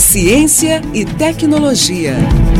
Ciência e tecnologia.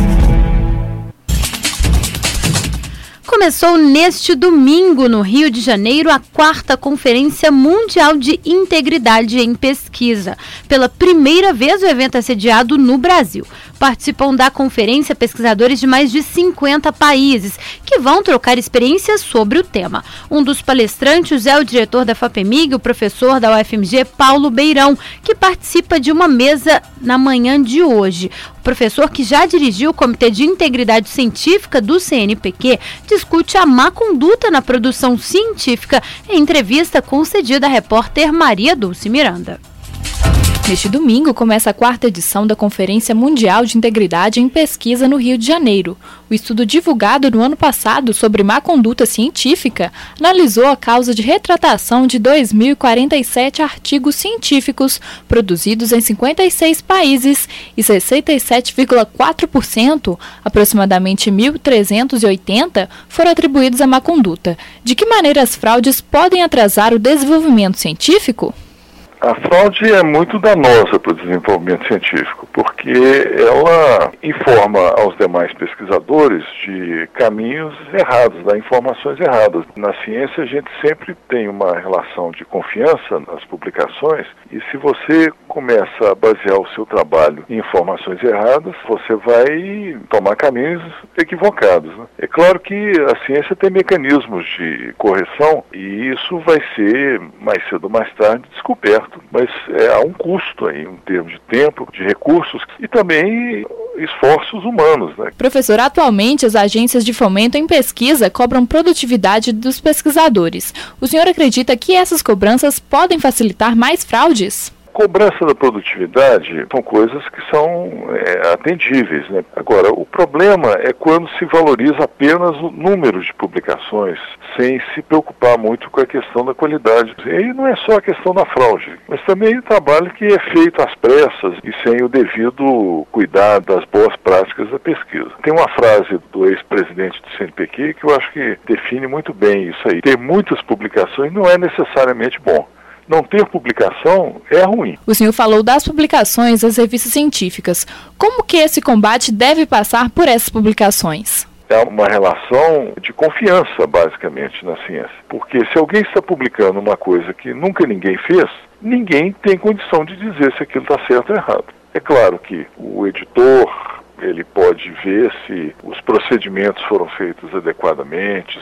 Começou neste domingo, no Rio de Janeiro, a 4ª Conferência Mundial de Integridade em Pesquisa. Pela primeira vez, o evento é sediado no Brasil. Participam da conferência pesquisadores de mais de 50 países, que vão trocar experiências sobre o tema. Um dos palestrantes é o diretor da FAPEMIG, o professor da UFMG, Paulo Beirão, que participa de uma mesa na manhã de hoje. O professor, que já dirigiu o Comitê de Integridade Científica do CNPq, discute a má conduta na produção científica em entrevista concedida à repórter Maria Dulce Miranda. Neste domingo começa a 4ª edição da Conferência Mundial de Integridade em Pesquisa no Rio de Janeiro. O estudo divulgado no ano passado sobre má conduta científica analisou a causa de retratação de 2.047 artigos científicos produzidos em 56 países e 67,4%, aproximadamente 1.380, foram atribuídos à má conduta. De que maneira as fraudes podem atrasar o desenvolvimento científico? A fraude é muito danosa para o desenvolvimento científico, porque ela informa aos demais pesquisadores de caminhos errados, dá informações erradas. Na ciência, a gente sempre tem uma relação de confiança nas publicações, e se você começa a basear o seu trabalho em informações erradas, você vai tomar caminhos equivocados, né? É claro que a ciência tem mecanismos de correção, e isso vai ser, mais cedo ou mais tarde, descoberto. Mas há um custo aí, em termos de tempo, de recursos e também esforços humanos, né? Professor, atualmente as agências de fomento em pesquisa cobram produtividade dos pesquisadores. O senhor acredita que essas cobranças podem facilitar mais fraudes? Cobrança da produtividade são coisas que são atendíveis, né? Agora, o problema é quando se valoriza apenas o número de publicações, sem se preocupar muito com a questão da qualidade. E aí não é só a questão da fraude, mas também o trabalho que é feito às pressas e sem o devido cuidado das boas práticas da pesquisa. Tem uma frase do ex-presidente do CNPq que eu acho que define muito bem isso aí. Ter muitas publicações não é necessariamente bom. Não ter publicação é ruim. O senhor falou das publicações das revistas científicas. Como que esse combate deve passar por essas publicações? É uma relação de confiança, basicamente, na ciência. Porque se alguém está publicando uma coisa que nunca ninguém fez, ninguém tem condição de dizer se aquilo está certo ou errado. É claro que o editor, ele pode ver se os procedimentos foram feitos adequadamente,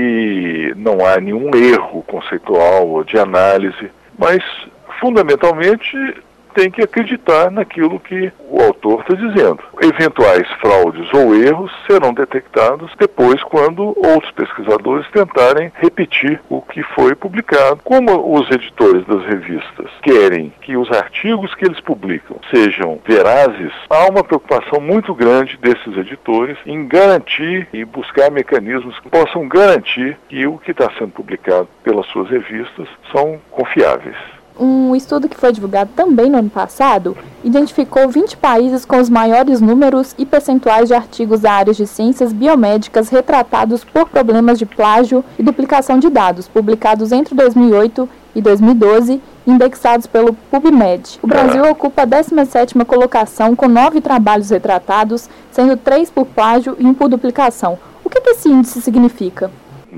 se não há nenhum erro conceitual ou de análise, mas, fundamentalmente, tem que acreditar naquilo que o autor está dizendo. Eventuais fraudes ou erros serão detectados depois quando outros pesquisadores tentarem repetir o que foi publicado. Como os editores das revistas querem que os artigos que eles publicam sejam verazes, há uma preocupação muito grande desses editores em garantir e buscar mecanismos que possam garantir que o que está sendo publicado pelas suas revistas são confiáveis. Um estudo que foi divulgado também no ano passado identificou 20 países com os maiores números e percentuais de artigos da área de ciências biomédicas retratados por problemas de plágio e duplicação de dados, publicados entre 2008 e 2012, indexados pelo PubMed. O Brasil ocupa a 17ª colocação com 9 trabalhos retratados, sendo 3 por plágio e 1 por duplicação. O que esse índice significa?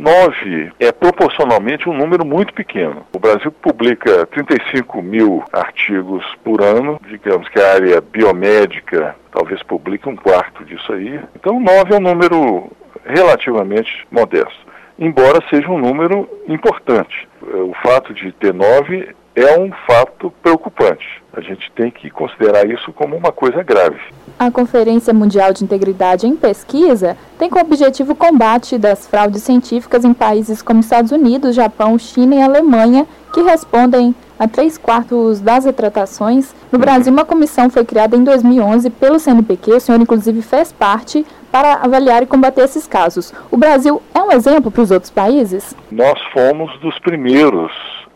9 é proporcionalmente um número muito pequeno. O Brasil publica 35 mil artigos por ano, digamos que a área biomédica talvez publique 1/4 disso aí. Então 9 é um número relativamente modesto, embora seja um número importante. O fato de ter 9 é um fato preocupante. A gente tem que considerar isso como uma coisa grave. A Conferência Mundial de Integridade em Pesquisa tem como objetivo o combate das fraudes científicas em países como Estados Unidos, Japão, China e Alemanha, que respondem a 3/4 das retratações. No Brasil, uma comissão foi criada em 2011 pelo CNPq, o senhor inclusive fez parte, para avaliar e combater esses casos. O Brasil é um exemplo para os outros países? Nós fomos dos primeiros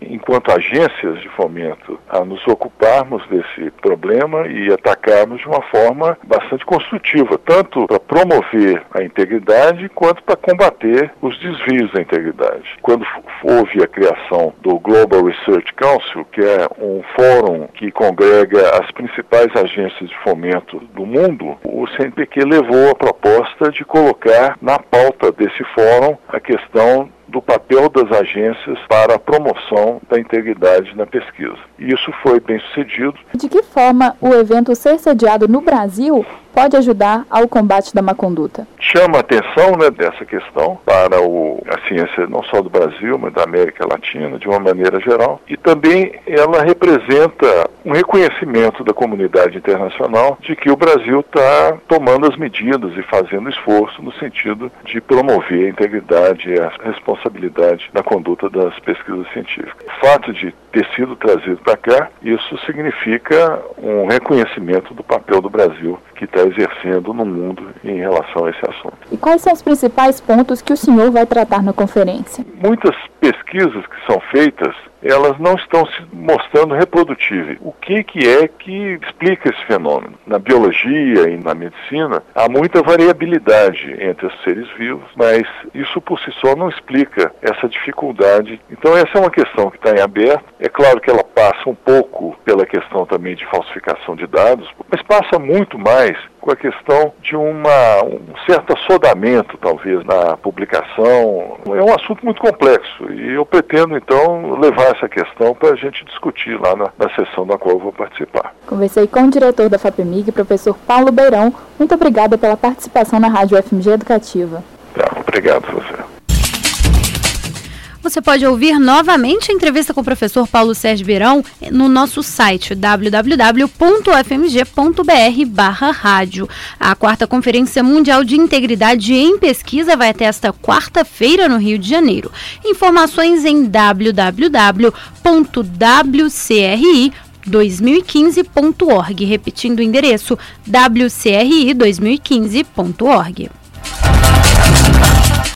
enquanto agências de fomento, a nos ocuparmos desse problema e atacarmos de uma forma bastante construtiva, tanto para promover a integridade quanto para combater os desvios da integridade. Quando houve a criação do Global Research Council, que é um fórum que congrega as principais agências de fomento do mundo, o CNPq levou a proposta de colocar na pauta desse fórum a questão do papel das agências para a promoção da integridade na pesquisa. E isso foi bem sucedido. De que forma o evento ser sediado no Brasil pode ajudar ao combate da má conduta? Chama a atenção, dessa questão para a ciência não só do Brasil, mas da América Latina, de uma maneira geral. E também ela representa um reconhecimento da comunidade internacional de que o Brasil está tomando as medidas e fazendo esforço no sentido de promover a integridade e a responsabilidade na conduta das pesquisas científicas. O fato de ter sido trazido para cá, isso significa um reconhecimento do papel do Brasil que está exercendo no mundo em relação a esse assunto. E quais são os principais pontos que o senhor vai tratar na conferência? Muitas pesquisas que são feitas, elas não estão se mostrando reprodutíveis. O que é que explica esse fenômeno? Na biologia e na medicina, há muita variabilidade entre os seres vivos, mas isso por si só não explica essa dificuldade. Então essa é uma questão que está em aberto. É claro que ela passa um pouco pela questão também de falsificação de dados, mas passa muito mais com a questão de um certo assodamento, talvez, na publicação. É um assunto muito complexo e eu pretendo, então, levar essa questão para a gente discutir lá na sessão da qual eu vou participar. Conversei com o diretor da FAPEMIG, professor Paulo Beirão. Muito obrigada pela participação na Rádio FMG Educativa. Obrigado a você. Você pode ouvir novamente a entrevista com o professor Paulo Sérgio Beirão no nosso site www.fmg.br/rádio. A 4ª Conferência Mundial de Integridade em Pesquisa vai até esta quarta-feira no Rio de Janeiro. Informações em www.wcri2015.org. Repetindo o endereço, wcri2015.org.